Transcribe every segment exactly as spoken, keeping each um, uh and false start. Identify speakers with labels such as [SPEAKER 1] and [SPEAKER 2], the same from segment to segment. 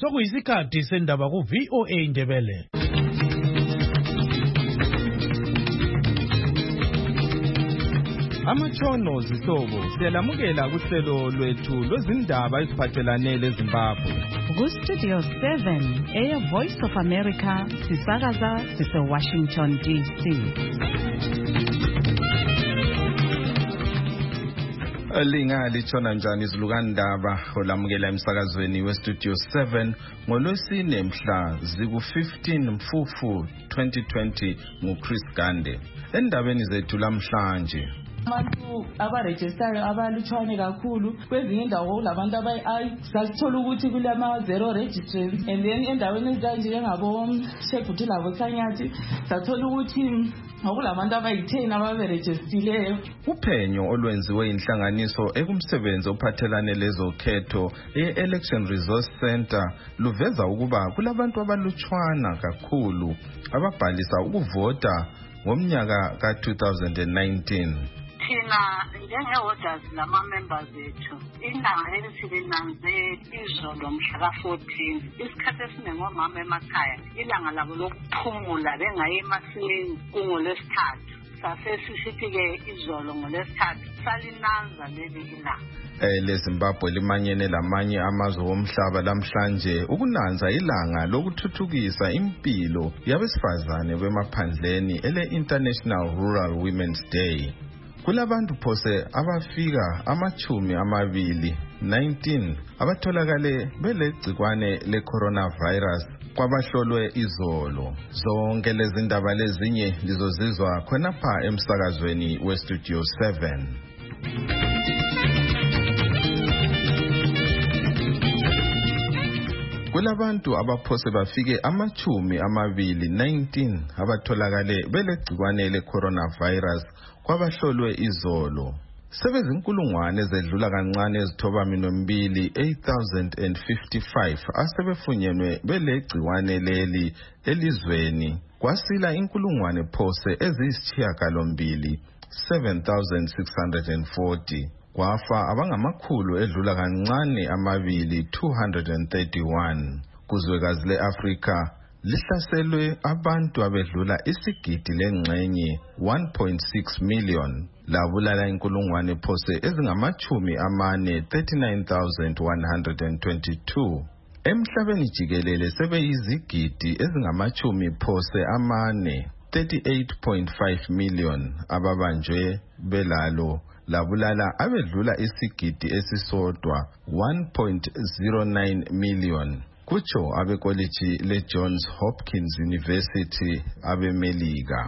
[SPEAKER 1] Sokuyisikhathi sendaba ku V O A Ndebele.
[SPEAKER 2] Amatshono zihlobo siyalamukela kuhlelo lwethu lwezindaba eziphathelane leZimbabwe.
[SPEAKER 3] Ku Studio seven, Air Voice of America, sisakaza sise Washington D C.
[SPEAKER 2] Linga litshona njani izilukandaba olamukela emsakazweni we Studio seven ngolwesine mhla ziku fifteen Mfufu twenty twenty nguChris Gande. Endabeni zethu lamhlanje
[SPEAKER 4] abantu abaregister abalutshwane kakhulu kwezinye indawo labantu abayi sasithola ukuthi kulama zero registrants and then endaweni ezanje ngabo Sheguthi labo Sanyathi sathola ukuthi ngokulabantu abayi-ten ababeregistileyo.
[SPEAKER 2] Uphenyo olwenziwe inhlanganiso ekumsebenzi ophathelane lezokhetho e-Election Resource Center luveza ukuba kulabantu abalutshwana kakhulu ababhalisa ukuvota ngomnyaka ka two thousand nineteen.
[SPEAKER 5] Thina njenge-holders lama-members ethu ilanga elithi linanze izolo mhla ka fourteen isikhathi esiningi omama emakhaya ilanga labo lokuphumula bengayi emasimini kungolwesithathu sasesisithi-ke izolo ngolwesithathu salinanza leli ilanga.
[SPEAKER 2] LeZimbabwe limanyene lamanye amazwe omhlaba lamhlanje ukunanza ilanga lokuthuthukisa impilo yabesifazane bemaphandleni ele-International Rural Women's Day. Kulabantu phose abafika amachumi amabili nineteen abatholakale belegcikwane le-coronavirus kwabahlolwe izolo. Zonke lezi ndaba lezinye lizozizwa khonapha emsakazweni we Studio seven. Kulabantu abaphose bafike amachumi amabili nineteen abatholakale belegcikwane le-coronavirus kwabahlolwe izolo. Sebezinkulungwane ezedlula kancane ezithoba minombili eight thousand fifty-five asebefunyenwe belegcikwane leli elizweni. Kwasila inkulungwane phose eziyisishiyagalombili seven thousand six hundred forty. Kwafa abangamakhulu edlula kancane amabili two hundred thirty-one. Kuzwekazi le-Afrika lihlaselwe abantu abedlula isigidi lengxenye one point six million. Labulala inkulungwane phose ezingamachumi amane thirty-nine thousand one hundred twenty-two. Emhlabeni jikelele sebeyizigidi ezingamachumi phose amane thirty-eight point five million ababanjwe belalo. Labulala abedlula isigidi esisodwa one point zero nine million. Kucho abekoliji le-Johns Hopkins University abemelika.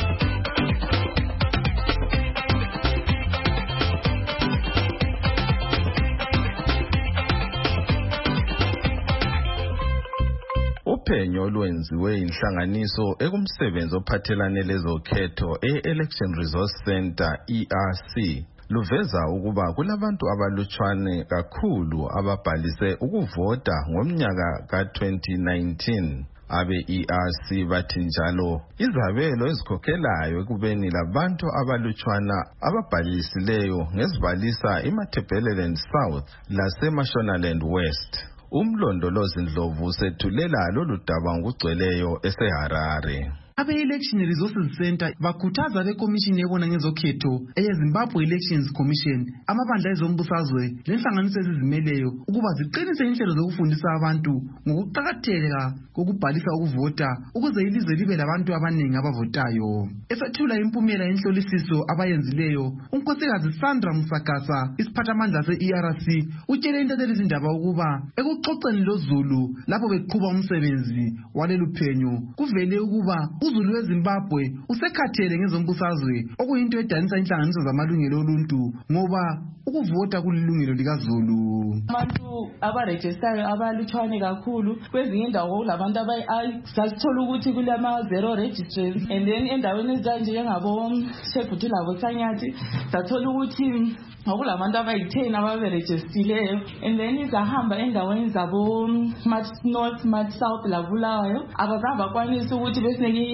[SPEAKER 2] Uphenyo olwenziwe inhlanganiso ekumsebenzi ophathelane lezokhetho e-Election Resource Center E R C luveza ukuba kulabantu abalutshwane kakhulu ababhalise ukuvota ngomnyaka ka twenty nineteen. Abe E R C bathi njalo izabelo ezikhokhelayo ekubeni labantu abalutshwana ababhalisileyo ngezibalisa iMatabeleland South laseMashonaland West. Umlondolozi Ndlovu sethulela lolu daba ngugcweleyo eseHarare.
[SPEAKER 6] Abe-Election Resources Center bakhuthaza bekomishini ebona ngezokhetho eye-Zimbabwe Elections Commission, amabandla ezombusazwe lenhlanganiso ezizimeleyo ukuba ziqinise inhlelo zokufundisa abantu ngokuqakatheka kokubhalisa ukuvota ukuze ilizwe libe labantu abaningi abavotayo. Esethula impumela yenhlolisiso abayenzileyo, unkosikazi Sandra Musakasa, isiphathamandla se-E R C, utshele intatheli zindaba ukuba ekuxoxeni loZulu lapho beqhuba umsebenzi walelu phenyo kuvele ukuba uZulu weZimbabwe usekhathele ngezombusazwe okuyinto edanisa inhlanganiso zamalungelo oluntu ngoba ukuvota kulilungelo likaZulu.
[SPEAKER 4] Abantu abaregister abalutshwane kakhulu kwezinye indawo labantu abayi sasithola ukuthi kulama zero registrants and then endaweni ezanje ngabo Sheguthi labo Sanyathi sathola ukuthi ngokulabantu abayi-ten ababeregistileyo and then izahamba endaweni zabo Smart North, Smart South labulayo abazange bakwanisa ukuthi besineke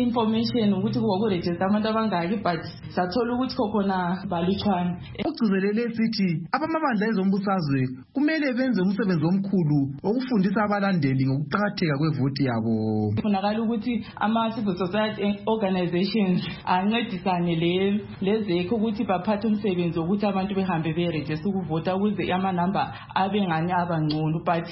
[SPEAKER 4] information ukuthi kuwo register abantu abangaki but sathola ukuthi khona balutshwana.
[SPEAKER 6] Ugcizelele sithi abamabandla ezombusazwe kumele benze umsebenzi omkhulu okufundisa abalandeli ngokuqhakatheka kwevoti yabo.
[SPEAKER 4] Kufunakala ukuthi ama civil society organizations ancedisane le lezekho ukuthi baphathe umsebenzi ukuthi abantu behambe beregister ukuvota ukuze ama number abe ngani abangcono, but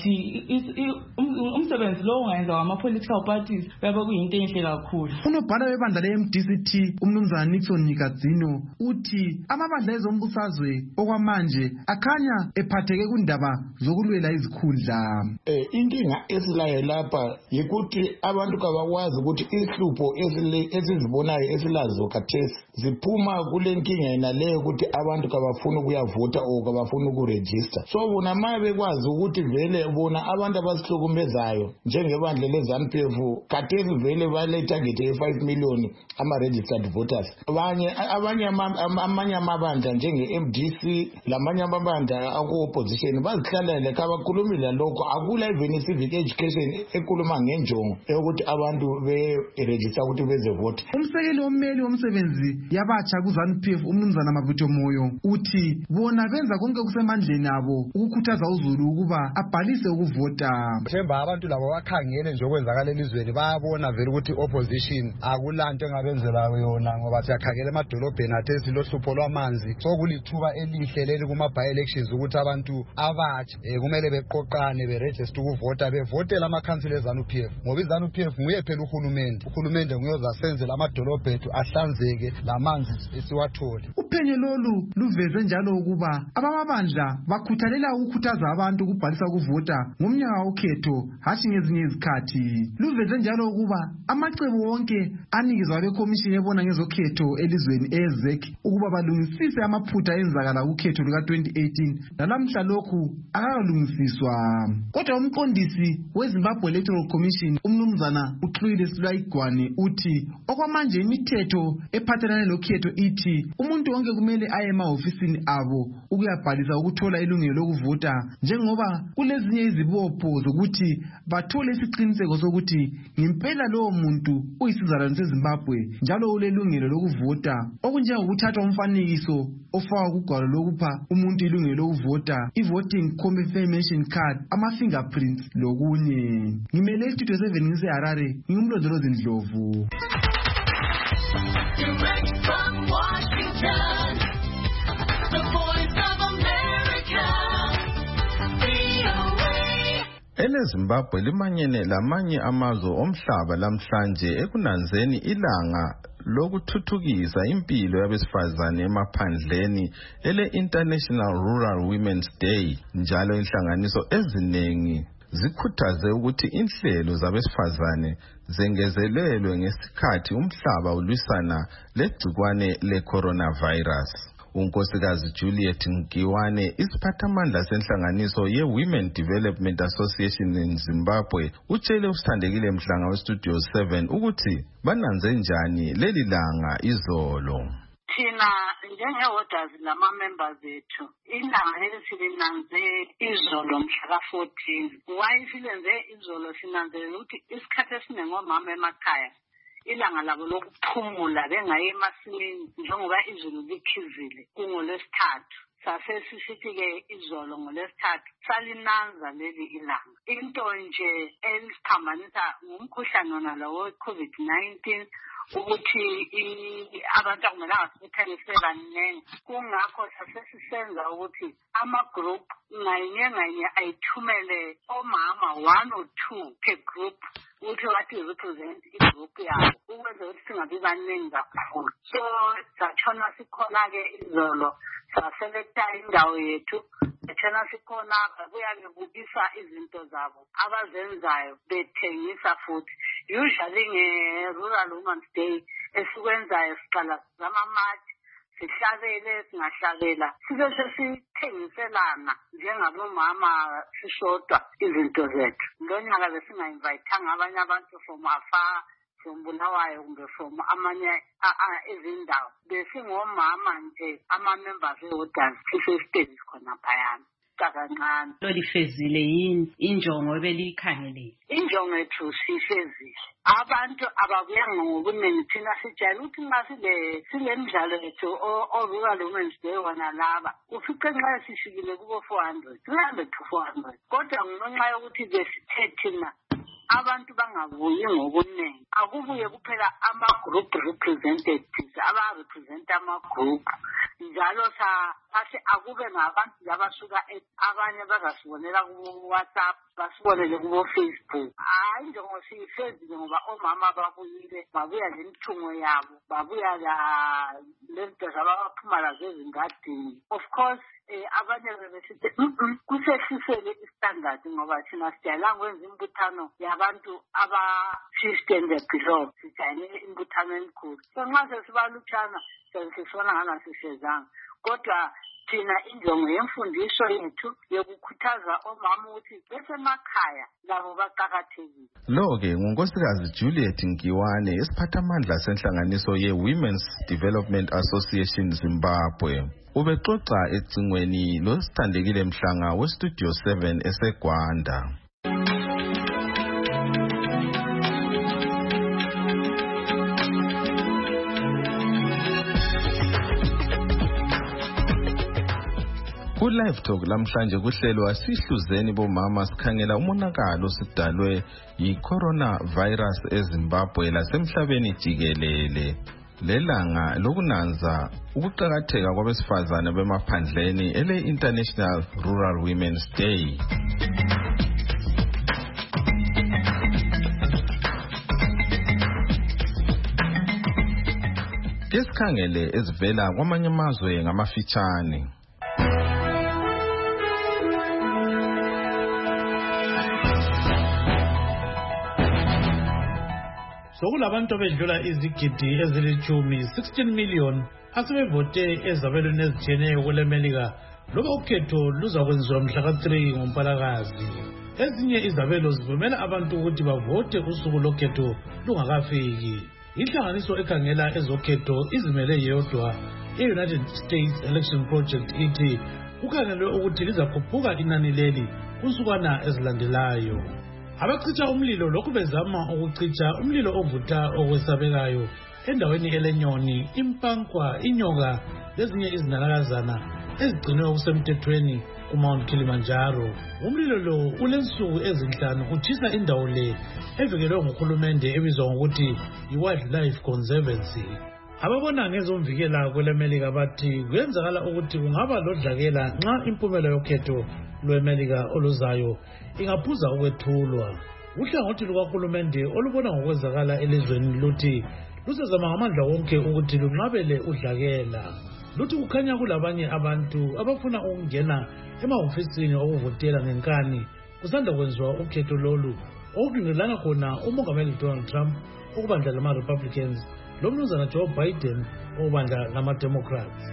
[SPEAKER 4] umsebenzi lo ungayenza ama political parties baba kuyinto enhle kakhulu.
[SPEAKER 6] Unobhala webandla le-M D C T umnumzana Nixon Nikadzino uthi amabandla ezombusazwe okwamanje akhanya ephatheke kundaba zokulwela izikhundla.
[SPEAKER 7] Eh inkinga esilayo lapha yikuthi abantu kabakwazi ukuthi ihlupho esizibonayo esilazo khathesi ziphuma kule nkinga yena leyo ukuthi abantu kabafuna ukuyavota o kabafuna ukuregister. So bona maye bekwazi ukuthi vele bona abantu abasihlukumezayo njengebandla leZANU P F khathesi vele bale target ye five million ama registered voters. Abanye abanye amanye amabandla njenge-M D C lamanye amabandla aku opposition bazihlalele kabakhulumile lokho akula even civic education ekhuluma ngenjongo ukuthi abantu be register ukuthi beze vote.
[SPEAKER 6] Umsekeli wommeli womsebenzi yabatsha kuZANU P F umnumzana Mabutho Moyo uthi bona benza konke kusemandleni abo ukukhuthaza uZulu ukuba abhalise ukuvota.
[SPEAKER 8] Themba abantu labo bakhangele nje okwenzakala elizweni bayabona vele ukuthi opposition akulanto engabenzela yona ngoba siyakhangela emadolobheni athesi lohlupho lwamanzi. So kulithuba elihle leli kuma by elections ukuthi abantu abatsha kumele beqoqane beregister ukuvota bevotela ama council eZANU P F ngoba iZANU P F nguye phela uhulumende. Uhulumende nguyoza senzela amadolobho ethu ahlanzeke lamanzi esiwathole.
[SPEAKER 6] Uphenyo lolu luveze njalo ukuba abamabandla bakhuthalela ukukhuthaza abantu ukubhalisa ukuvota ngomnyaka wokhetho hathi ngezinye izikhathi. Luveze njalo ukuba amacebo wonke anikezwa bekomishini ebona ngezokhetho elizweni ezek ukuba balungisise amaphutha enzakala ukhetho luka twenty eighteen nalamhla lokhu akalungisiswa. Kodwa umqondisi weZimbabwe Electoral Commission umnumzana uXhwile Silwaigwane uthi okwamanje imithetho ephathelane lokhetho ithi umuntu wonke kumele aye emahofisini abo ukuyabhalisa ukuthola ilungelo lokuvota njengoba kulezinye izibopho zokuthi bathole isiqiniseko sokuthi ngempela lowo muntu uyisizalwane seZimbabwe njalo ulelungelo lokuvota okunjengokuthathwa umfanekiso ofakwa kugwalo lokupha umuntu ilungelo lokuvota, i-voting confirmation card, ama-fingerprints lokunye. Ngimele iStudio seven ngiseHarare, ngingumlondolozi Ndlovu.
[SPEAKER 9] Direct from Washington, the voice of America, V O A.
[SPEAKER 2] EleZimbabwe limanyene lamanye amazwe omhlaba lamhlanje ekunanzeni ilanga lokuthuthukisa impilo yabesifazane emaphandleni ele International Rural Women's Day. Njalo inhlanganiso eziningi zikhuthaze ukuthi inhlelo zabesifazane zengezelelwe ngesikhathi umhlaba ulwisana legcikwane le-coronavirus. Unkosikazi Juliet Nkiwane isiphathamandla senhlanganiso ye-Women Development Association in Zimbabwe utshele usithandekile Mhlanga weStudio seven ukuthi bananze njani leli langa izolo.
[SPEAKER 5] Thina njenge-holders lama-members ethu ilanga leli silinanze izolo mhla fourteen. Why silenze izolo sinanzelela ukuthi isikhathi esiningi omama emakhaya ilanga labo lokuphumula bengayi emasimini njengoba izulu likhizile kungolwesithathu. Sase sisithi-ke izolo ngolwesithathu salinanza leli ilanga. Into nje elisiphambanisa ngumkhuhlane wona lo we-COVID nineteen ukuthi abantu akumelanga sibuthanise baningi. Kungakho sasesisenza ukuthi ama-group ngayinye ngayinye ayithumele omama one or two per group ukuthi wathi represent i-group yabo ukwenza ukuthi singabi baningi kakhulu. So satshona sikhona-ke izolo saselekta indawo yethu satshona sikhona kuyabe kubisa izinto zabo abazenzayo bethengisa futhi. Usually nge-Rural Women's Day esikwenzayo siqala zama-match sihlabele singahlabela sibe sesithengiselana njengabomama sishodwa izinto zethu. Lonyaka besinga-invayithanga abanye abantu from afar from Bulawayo kumbe from amanye izindawo besingomama nje ama-members e-holders sisesiteji khona phayana. kancane.
[SPEAKER 3] Lolifezile yini injongo ebeliyikhangele?
[SPEAKER 5] Injongo yethu sifezile. Abantu abakuyanga ngobuningi thina sijayele ukuthi nxa sile sile midlalo yethu o-Rural Women's Day wana laba ufice nxa sishikile kubo four hundred three hundred to four hundred kodwa ngenxa yokuthi besithe thina abantu bangabuyi ngobuningi akubuye kuphela ama-group representatives aba-representa ama-group njalo sathi akube ngabantu labasuka abanye bazasibonela ku-WhatsApp basibonele kubo-Facebook. Hayi njengoba siyifezile ngoba omama babuyile babuya lemithungo yabo babuya lento zababaphuma lazo ezingadini. Of course abanye bebesithi kusehlisele istandard ngoba thina sijayelanga kwenza imbuthano yabantu aba-fifty and below sijayele imbuthano emikhulu. So nxa sesibalutshana sesibona ngangasisezanga kodwa thina injongo yemfundiso yethu yokukhuthaza omama ukuthi besemakhaya labo baqakathekile.
[SPEAKER 2] Lo-ke ngunkosikazi Juliet Nkiwane esiphathamandla senhlanganiso ye-Women's Development Association Zimbabwe. Ubexoxa ecingweni losithandekile Mhlanga weStudio seven eseGwanda. Ku-Live Talk lamhlanje kuhlelwa sihluzeni bomama sikhangela umonakalo osidalwe yi-coronavirus eZimbabwe lasemhlabeni jikelele. Lelanga lokunanza ukuqakatheka kwabesifazane bemaphandleni ele-International Rural Women's Day. Kesikhangele ezivela kwamanye amazwe ngamafitshane.
[SPEAKER 1] Sokulabantu abedlula izigidi ezilithumi sixteen million asebevote ezabelweni ezitshiyeneyo kwelemelika loba ukhetho luzakwenziwa mhla ka three ngoMpalakazi. Ezinye izabelo zivumela abantu ukuthi bavote usuku lokhetho lungakafiki. Inhlanganiso ekhangela ezokhetho izimele yodwa e-United States Election Project ithi kukhangelwe ukuthi lizakhuphuka inani leli kunsukwana ezilandelayo. Abacitsha umlilo lokhu bezama ukucitsha umlilo ovutha okwesabekayo endaweni elenyoni, impankwa, inyoka lezinye izinanakazana ezigcinwe okusemthethweni kuMount Kilimanjaro. Umlilo lo ulensuku ezinhlanu utshisa indawo le evikelwe nguhulumende ebizwa ngokuthi yi-Wildlife Conservancy. Ababona ngezomvikela kwelemelika bathi kuyenzakala ukuthi kungaba lodlakela nxa impumela yokhetho lwemelika oluzayo ingaphuza ukwethulwa. Uhlangothi lukahulumende olubona ngokwenzakala elizweni luthi lusezama ngamandla wonke ukuthi lunqabele udlakela. Luthi kukhanya kulabanye abantu abafuna ukungena emahofisini okuvotela ngenkani kusanda kwenziwa ukhetho lolu okudingelana khona umongameli Donald Trump ukubandla lama-Republicans lomnumzana Joe Biden ukubandla lama-Democrats.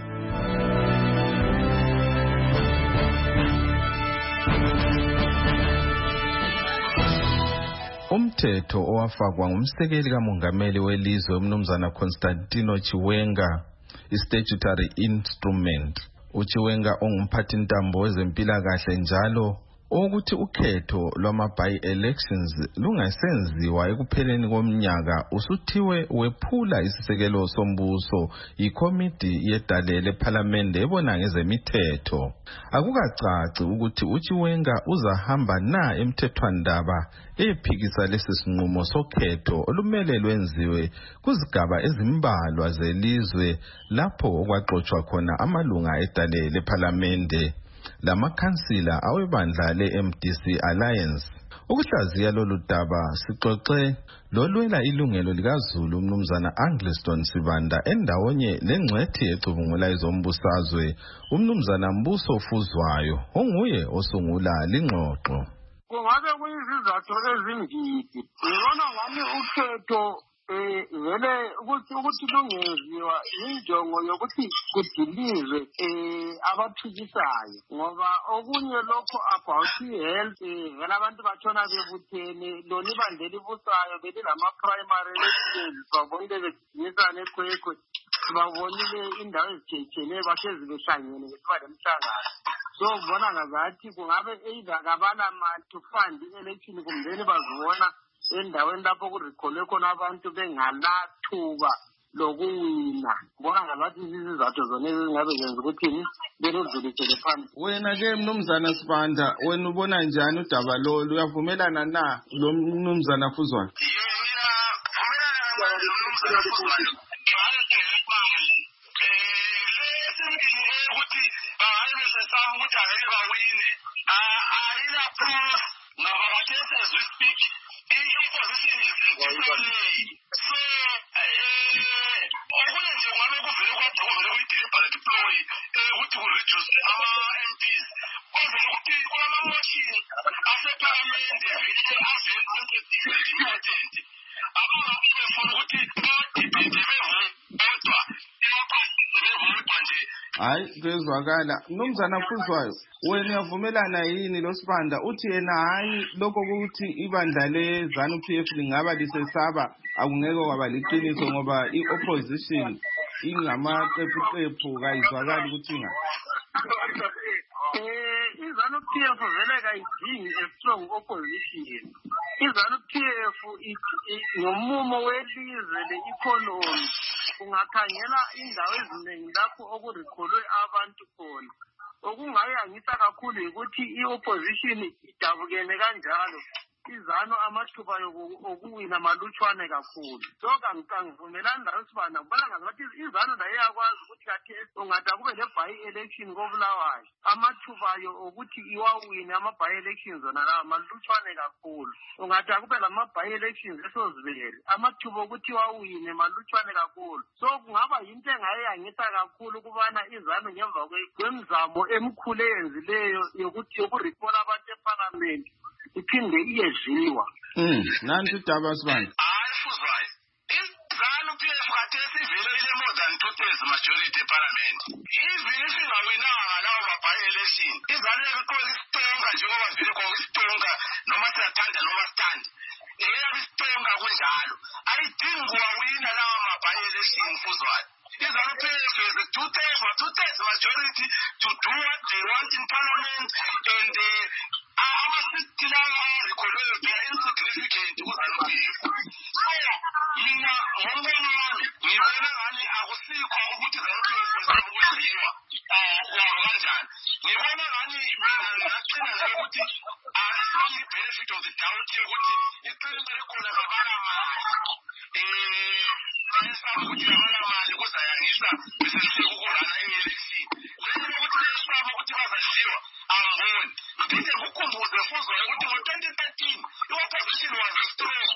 [SPEAKER 2] Umthetho owafakwa ngumsekeli kamongameli welizwe umnumzana Constantino Chiwenga, i-statutory instrument. uChiwenga ongumphathintambo wezempilakahle njalo ukuthi ukhetho lwama-by-elections lungasenziwa ekupheleni komnyaka usuthiwe wephula isisekelo sombuso yikomiti yedale lephalamende ebona ngezemithetho. Akukacaci ukuthi uChiwenga uzahamba na emthethwandaba ephikisa lesi sinqumo sokhetho olumele lwenziwe kuzigaba ezimbalwa zelizwe lapho okwaxoxwa khona amalunga edale lephalamende lamakhansila awebandla le-M D C Alliance. Ukuhlaziya lolu daba sixoxe lolwela ilungelo likaZulu umnumzana Angliston Sibanda endawonye lengcwethi ecubungula izombusazwe umnumzana Mbuso Fuzwayo onguye osungula lingxoxo.
[SPEAKER 5] Kungabe kuyizizathu ezingidi ngibona ngani ukhetho eh vele ukuthi ukuthi lungenziwa injongo yokuthi kudilizwe eh abathukisayo ngoba okunye lokho about health vele abantu batshona bebuthene lona ibandla elibusayo belilama primary elections babonke begijimisana ekhwekhwe
[SPEAKER 10] sibabonile indawo ezitshiyetshiyeneyo bahlezi behlangene besiba lemhlangano. So ubona ngazathi kungabe either kabanamali to fund i-election kumbeni bazibona endaweni lapho kurikholwe khona abantu bengalathuba lokuwina. Ubona ngazathi izizathu zona ezingabe zenza ukuthini benudlulisele phansi.
[SPEAKER 2] Wena-ke Mnumzana Sibanda, wena ubona njani udaba lolu? Uyavumelana na lo Mnumzana Fuzwane? Hayi kwezwakala. Mnumzana Fuzwane, wena uyavumelana yini lo Sibanda uthi yena hayi lokho ukuthi ibandla le ZANU P F lingaba lisesaba akungeke kwaba liqiniso ngoba i-opposition ingamacephecephु kayizwakali ukuthi nga
[SPEAKER 10] Eh iZANU P F vele kayidingi a strong opposition. iZANU P F ngomumo welizwe le-economy ungakhangela indawo eziningi lapho okurikholwe abantu khona. Okungayangisa kakhulu ukuthi i-opposition idabukene kanjalo iZANU amathuba okuwina malutshwane kakhulu. So kangivumelani layo Sibanda kubona ngathi iZANU nayo iyakwazi ukuthi kathi ungada kube le-by election koBulawayo amathuba okuthi iwawine ama-by elections zona lawa malutshwane kakhulu. Ungada kube lama-by elections esozibele amathuba okuthi iwawine malutshwane kakhulu. So kungaba yinto engayangisa kakhulu ukubana iZANU ngemva kwemizamo emkhulu eyenzileyo yokuthi yokurikhola abantu eParliament iphinde iyedliwa.
[SPEAKER 2] Mm, nanti udaba Sibanda.
[SPEAKER 11] Hayi Fuzwane. iZANU P F khathesi ivele ile more than two-thirds majority eParliament. Even if ingawinanga lawo ma-by election, iZANU iyakuqola isitonga njengoba vele kwa isitonga noma siyathanda noma sithandi. Eyabe isitonga kunjalo. Ayidingi kuwawina lawo ma-by election Fuzwane. iZANU P F is a two-thirds two-thirds majority to do what they want in Parliament, and uh, ama-sixty lawa arikholweyo they are insignificant kuZANU P F. So mina ngombono wami ngibona ngani akusikho ukuthi iZANU P F izama ukudliwa or kanjani. Ngibona ngani mina ngingagcina nje ukuthi asiphi i-benefit of the doubt yokuthi iqiniso likhona kabalamali. Um ayisaba ukuthi kabalamali kuzayangisa bese sifike ukurana i-election. Lento yokuthi leyisaba ukuthi bazadliwa angiboni. Phinde kukhumbuze Fuzwane ukuthi ngo-twenty thirteen i-opposition was strong.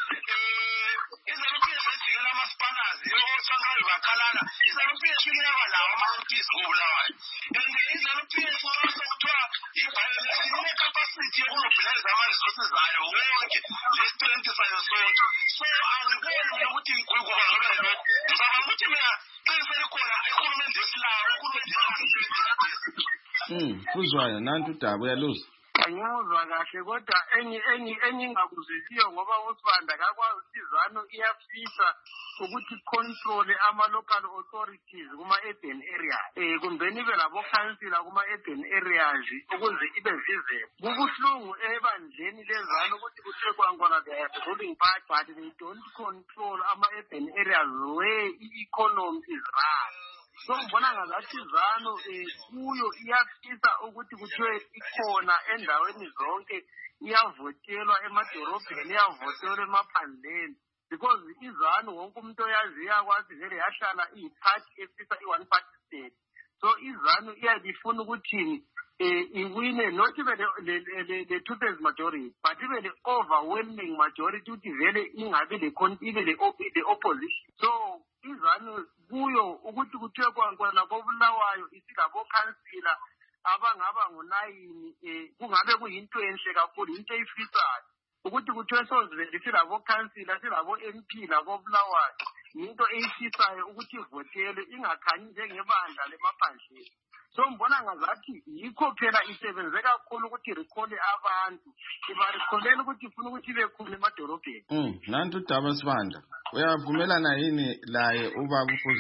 [SPEAKER 11] Um iZANU P F ejikela amasipanazi oShanghayi bakhalala. iZANU P F iyaba lawo ama-M Ps koBulawayo. And iZANU P F sekuthiwa i-by election ine-capacity yokumobilize ama-resources ayo wonke le-strength sayo sonke. So angiboni ukuthi kuba ngobe lokho. Ngicabanga ukuthi mina qiniso likhona ihulumende yesilawo uhulumende yesilawo.
[SPEAKER 2] Mm, Fuzwane nanti udaba uyaluzwa.
[SPEAKER 10] Angiyuzwa kahle kodwa enyi enyi engingakuzwisiyo ngoba uSibanda kakwazi ukuthi iZANU iyafisa ukuthi control ama-local authorities kuma-urban areas. Eh kumbeni ibe labo councillor kuma-urban areas ukuze ibe visible. Kubuhlungu ebandleni leZANU ukuthi kuthiwe kwankona they are ruling party but they don't control ama-urban areas where i-economy is run. So ngibona ngazathi iZANU kuyo iyafisa ukuthi kuthiwe ikhona endaweni zonke iyavotelwa emadorobheni iyavotelwa emaphandleni because iZANU wonke umuntu oyazi iyakwazi vele yahlala iyi-party efisa i-one party state. So iZANU iyabifuna ukuthi iwine not even the two-thirds majority but even the overwhelming majority ukuthi vele ingabi the opposition. So iZANU kuyo ukuthi kuthiwe kwankona koBulawayo isilabo councillor abangaba ngonayini kungabe kuyinto enhle kakhulu into eyifisayo ukuthi kuthiwe sozivele silabo councillor silabo M P labo Bulawayo into eyifisayo ukuthi ivotelwe ingakhanyi njengebandla lemaphandleni. So mbona ngazathi yikho phela isebenze kakhulu ukuthi rikhole abantu ibarikholela ukuthi ifuna ukuthi ibe khona emadorobheni.
[SPEAKER 2] Mm, nanti udaba Sibanda uyavumelana yini laye ubaba uFuzwane?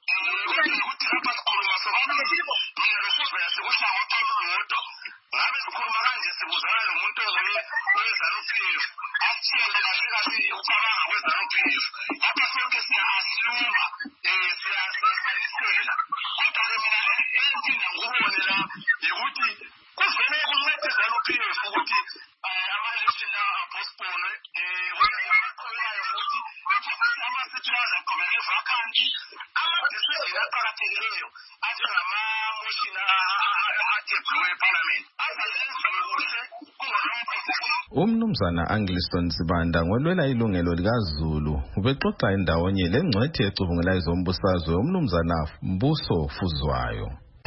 [SPEAKER 11] ukuthi lapha sikhuluma sobabili mina lokuze sikuhlangothi olulodwa ngabe sikhuluma kanje sibuzana nomuntu onguye weZANU-P F asitshele kahle kahle ucabanga kweZANU-P F lapha sonke siya-asuma um siyasayisela kodwa-ke mina enkinga ngubone la yikuthi kuvele kuncede iZANU-P F ukuthi ama-election lawa apostpone um aqhubekayo futhi ama-sethi azaqhubeka evakhanti ama-decision aqakathekileyo anjengama-motion athebhuliwe eParliament azayenziwe kuhle kungonoma
[SPEAKER 2] umnumzana Angliston Sibanda ngolwela ilungelo likaZulu ubexoxa indawonye lengcwethi ecubungela izombusazwe umnumzana Mbuso Fuzwayo.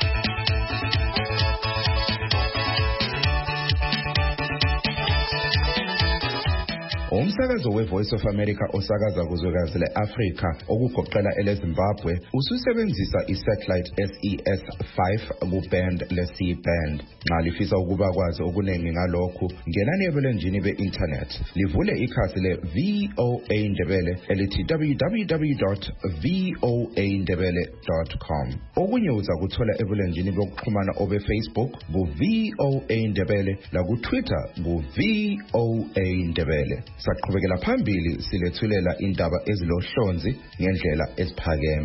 [SPEAKER 12] Umsakazo we-Voice of America osakaza kuzwekazi le-Afrika okugoqela ele-Zimbabwe ususebenzisa i-satellite S E S five ku-band le-C band. Nxa lifisa ukuba kwazi okuningi ngalokhu ngenani ebulenjini be-internet livule ikhasi le-V O A Ndebele elithi w w w dot v o a ndebele dot com. Okunye uza kuthola ebulenjini bokuxhumana obe-Facebook ku-V O A Ndebele laku-Twitter ku-V O A Ndebele. Saqhubekela phambili silethulela indaba ezilohlonzi ngendlela esiphakeme.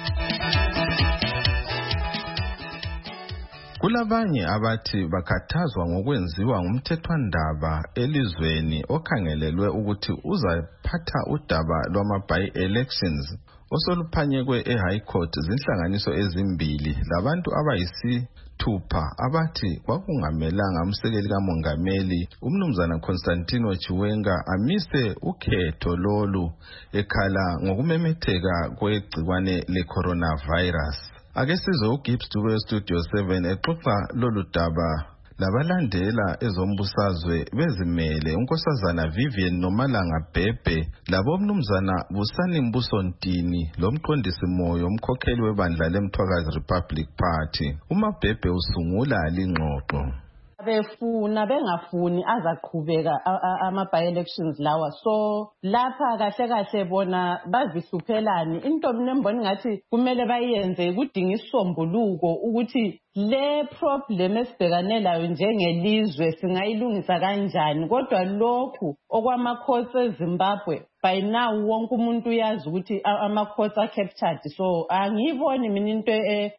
[SPEAKER 2] Kulabanye abathi bakhathazwa ngokwenziwa ngumthethwandaba elizweni okhangelelwe ukuthi uzaphatha udaba lwama-by-elections osoluphanyekwe e-High Court zinhlanganiso ezimbili labantu abayisithupha abathi kwakungamelanga umsekeli kamongameli umnumzana Constantino Chiwenga amise ukhetho lolu ekhala ngokumemetheka kwegciwane le-coronavirus. Ake sizwe uGibbs Dube Studio seven exoxa lolu daba labalandela ezombusazwe bezimele unkosazana Vivian Nomalanga Bhebhe labomnumzana Busani Mbuso Ntini lomqondisi moyo umkhokheli webandla leMthwakazi Republic Party. uMabhebhe usungula lingxoxo
[SPEAKER 13] befuna bengafuni azaqhubeka ama-by-elections lawa so lapha kahle kahle bona bazihluphelani into mina mbona ngathi kumele bayenze ukudinga isombuluko ukuthi le problem esibhekane layo njengelizwe singayilungisa kanjani kodwa lokhu okwamakhosi eZimbabwe by now wonke umuntu uyazi ukuthi amakhosi a-captured so angiyiboni mina into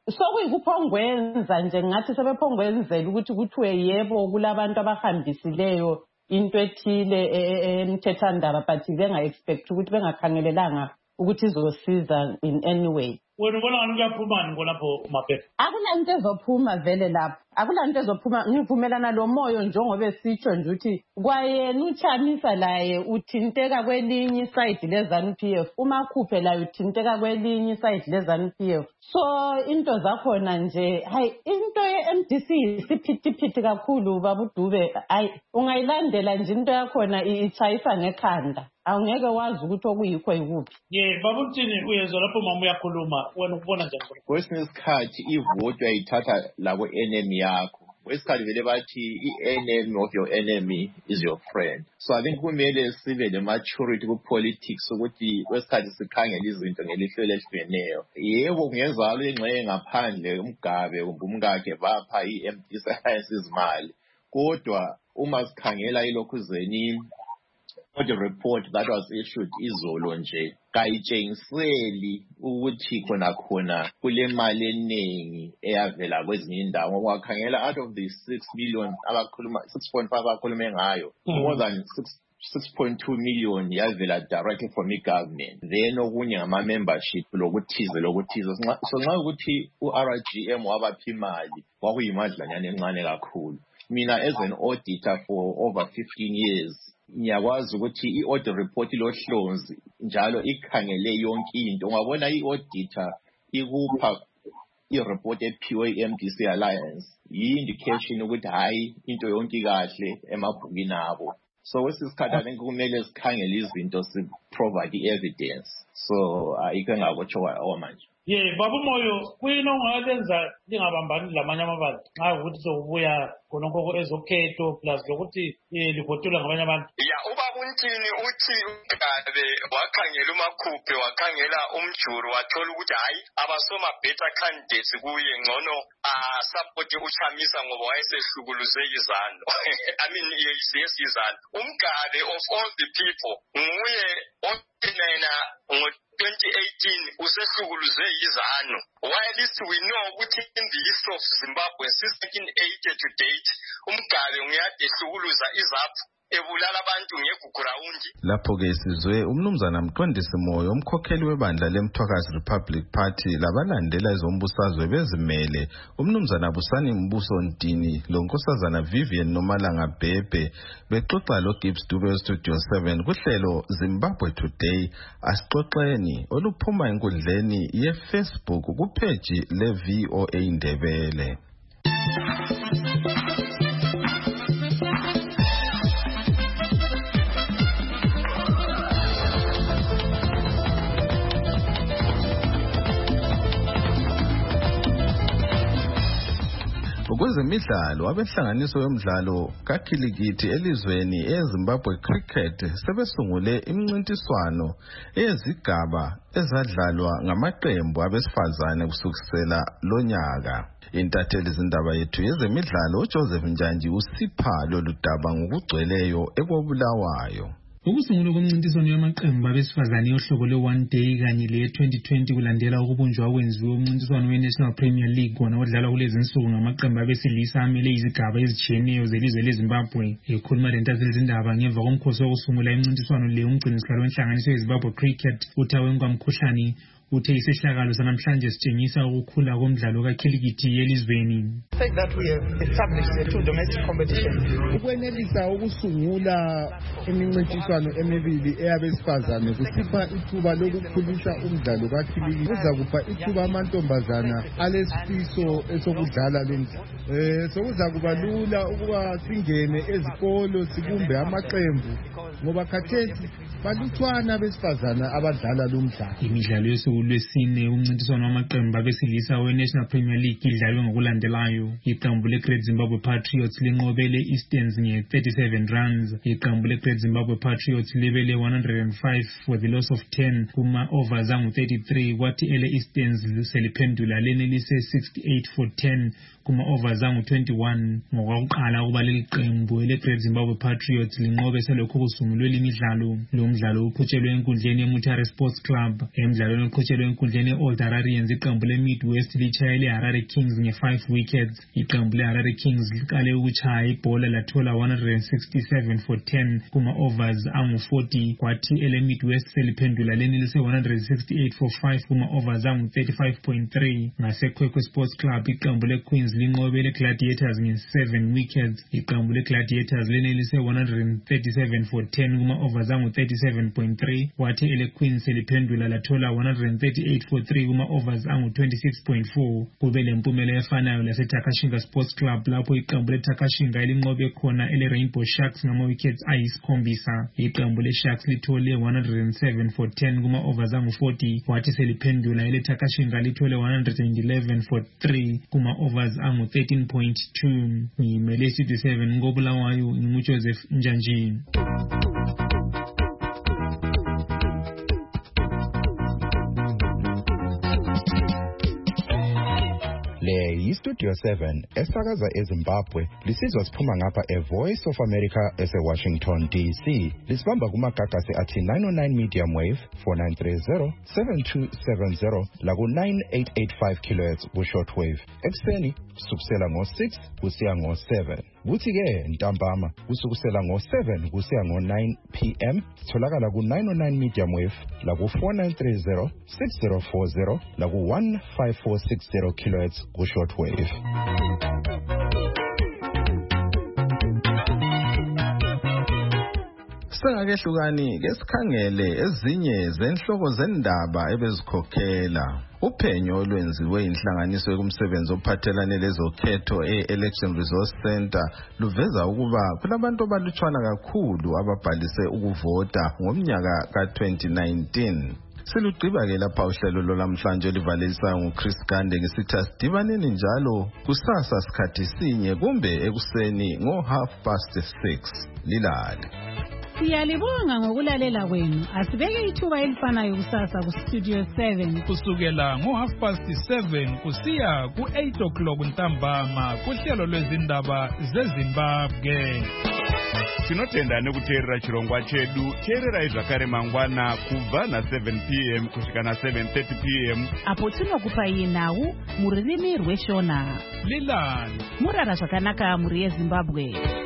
[SPEAKER 13] sokuyikuphongwenza nje ngathi sebephongwenzela ukuthi kuthiwe yebo kulabantu abahambisileyo into ethile emthethwandaba but benga-expect ukuthi bengakhangelelanga ukuthi izosiza in any way.
[SPEAKER 1] Wena ubona ngani kuyaphuma ngolapho Mabhebhe?
[SPEAKER 13] Akulanto ezophuma vele lapho. Akulanto ezophuma ngivumelana lo moyo njengoba esitsho nje ukuthi kwayena uChamisa laye uthinteka kwelinye iside leZANU-P F uMakhuphe laye uthinteka kwelinye iside leZANU-P F so into zakhona nje hayi into ye-M D C isiphithiphithi kakhulu babuDube hayi ungayilandela nje into yakhona ichayisa ngekhanda awungeke wazi ukuthi okuyikho yikuphi.
[SPEAKER 1] Ye babumthini uyezwa lapho mama uyakhuluma wena ukubona njani?
[SPEAKER 14] Kwesinye isikhathi ivoti uyayithatha labo enemy yakho kwesikhathi vele bathi i-enemy of your enemy is your friend so I think kumele sibe le-maturity ku-politics ukuthi kwesikhathi sikhangele izinto ngelihlo elehlukeneyo. Yebo kungenzalo ingxenye ngaphandle umgabe kumbe umkakhe bapha i-M D Science izimali kodwa uma sikhangela ilokhuzeni the report that was issued izolo nje kayitshengiseli ukuthi khona khona kule mali eningi eyavela kwezinye indawo ngoba wakhangela out of the six million abakhuluma six point five abakhulume ngayo more than six point two million yavela directly from the government then okunye ngama membership lokuthize lokuthize so nxa ukuthi u-R G M wabapha imali kwakuyimadlanyana encane kakhulu. Mina as an auditor for over fifteen years ngiyakwazi ukuthi i-audit report lohlonzi njalo ikhangele yonke into ungabona i-auditor ikupha i-report ephiwe i-M D C Alliance yi-indication ukuthi hayi into yonke kahle emabhukini abo so wesisikhathi I think kumele sikhangele izinto si-provide i-evidence so ayikho engakutsho manje.
[SPEAKER 1] Ye baba Moyo kuyini ongalenza lingabambani lamanye amabandla nxa ukuthi sokubuya khonokho ezokhetho plus lokuthi livotela ngabanye abantu?
[SPEAKER 11] Ya ubaba
[SPEAKER 15] ewuntini uthi ugabe wakhangela umakhuphe wakhangela umjuru wathola ukuthi hayi abasoma better candidates kuye ngcono support uChamisa ngoba wayesehlukuluze izando. I mean yes izando. Umgabe of all the people nguye oyena ngo twenty eighteen usehlukuluze izano. While at least we know ukuthi in the east of Zimbabwe since nineteen eighty to date umgabe nguyade hlukuluza izaphu ebulala abantu ngegugrawundi.
[SPEAKER 2] Lapho ke sizwe umnumzana Mqondisi Moyo umkhokheli webandla leMthwakazi Republic Party labalandela izombusazwe bezimele umnumzana Busani Mbuso Ntini lonkosazana Vivian Nomalanga Bhebhe bexoxa lo Gibbs Dube Studio seven kuhlelo Zimbabwe Today. Asixoxeni oluphuma enkundleni ye-Facebook kupage le-V O A Ndebele. Kwezemidlalo abenhlanganiso yomdlalo kakhilikithi elizweni eZimbabwe Cricket sebesungule imincintiswano eyezigaba ezadlalwa ngamaqembu abesifazane kusukisela lonyaka. Intatheli izindaba yethu yezemidlalo uJoseph Njanji usipha lolu daba ngokugcweleyo ekobulawayo.
[SPEAKER 16] Ukusungulwa komncintiswano yamaqembu abesifazane yohlobo le-one day kanye le-twenty twenty kulandela ukubunjwa okwenziwe umncintiswano we-National Premier League wona odlalwa kulezi insuku ngamaqembu abesilisa amele izigaba ezitshiyeneyo zelizwe leZimbabwe. Ekhuluma lentatheli izindaba ngemva komkhosi wokusungula imncintiswano le umgcinisihlalo wenhlanganiso yeZimbabwe Cricket uTawenkwa Mkhuhlane uthe isehlakalo sanamhlanje sitshengisa ukukhula komdlalo kakhilikithi elizweni.
[SPEAKER 17] Ukwenelisa ukusungula imincintiswano emibili eyabesifazane kusipha ithuba lokukhulisa umdlalo kakhilikithi. Kuzakupha ithuba amantombazana alesifiso esokudlala lo mdlalo. Eh sokuza kuba lula ukuba singene ezikolo sibumbe amaqembu ngoba khathesi balutshwana besifazana abadlala lo mdlalo.
[SPEAKER 16] Imidlalo yosuku lwesine umncintiswano wamaqembu abesilisa we-National Premier League idlalwe ngokulandelayo. Iqembu le-Great Zimbabwe Patriots linqobele Easterns nge-thirty-seven runs. Iqembu le-Great Zimbabwe Patriots libele one hundred five for the loss of ten kuma-overs angu-thirty-three kwathi ele-Easterns seliphendula lenelise sixty-eight for ten kuma-overs angu-twenty-one. Ngokwakuqala ukuba leli qembu ele-Great Zimbabwe Patriots linqobe selokhu kusungulwe imidlalo. Lo mdlalo uqhutshelwe enkundleni ye-Mutare Sports Club. Emidlalweni uqhutshelwe enkundleni ye-Old Hararians iqembu le-Midwest litshaya le-Harare Kings nge-five wickets. Iqembu le-Harare Kings liqale ukutshaya ibhola lathola one hundred sixty-seven for ten kuma-overs angu-forty kwathi ele-Midwest seliphendula lenelise one hundred sixty-eight for five kuma-overs angu-thirty-five point three. Ngasekhwekhwe Sports Club iqembu le-Queens linqobe le-Gladiators nge-seven wickets. Iqembu le-Gladiators lenelise one hundred thirty-seven for ten kuma-overs angu-thirty-seven point three kwathi ele-Queens seliphendula lathola one hundred thirty-eight for three kuma-overs angu-twenty-six point four. Kube lempumela efanayo lase-Takashinga Sports Club lapho iqembu le-Takashinga elinqobe khona ele-Rainbow Sharks ngama-wickets ayisikhombisa. Iqembu le-Sharks lithole one hundred seven for ten kuma-overs angu-forty kwathi seliphendula ele-Takashinga lithole one hundred eleven for three kuma-overs angu-thirteen point two. Ngimele Studio seven ngobulawayo nginguJoseph Njanji.
[SPEAKER 12] Le yiStudio seven esakaza eZimbabwe lisizwa siphuma ngapha eVoice of America eseWashington D C. Lisibamba kumagagasi athi nine oh nine medium wave four nine three zero seven two seven zero laku nine eight eight five kilohertz ku shortwave. Ekseni kusukela ngo six kusiya ngo seven. Kuthi ke ntambama kusukela ngo seven kusiya ngo nine p m sitholakala ku nine oh nine medium wave laku four nine three zero six zero four zero laku one five four six zero kilohertz ku shortwave.
[SPEAKER 2] Sengakehlukani ke sikhangele ezinye zenhloko zendaba ebezikhokhela. Uphenyo olwenziwe inhlanganiso yokumsebenzi ophathelane lezokhetho e-Election Resource Center luveza ukuba kunabantu abalutshwana kakhulu ababhalise ukuvota ngomnyaka ka twenty nineteen. Silugqiba ke lapha uhlelo lolamhlanje olivalisayo nguChris Gande ngisithi asidibaneni njalo kusasa sikhathi sinye kumbe ekuseni ngo half past six. Lilale.
[SPEAKER 18] Siyalibonga ngokulalela kwenu. Asibeke ithuba elifanayo kusasa ku Studio seven
[SPEAKER 19] kusukela ngo half past seven kusiya ku eight o'clock ntambama kuhlelo lwezindaba zeZimbabwe.
[SPEAKER 20] Tinotenda nekuteerera chirongwa chedu. Teererai zvakare mangwana kubva na seven p m kusvika na seven thirty p m
[SPEAKER 3] apo tinokupai nhau mururimi rweshona.
[SPEAKER 19] Lilani
[SPEAKER 3] murara zvakanaka muri yeZimbabwe.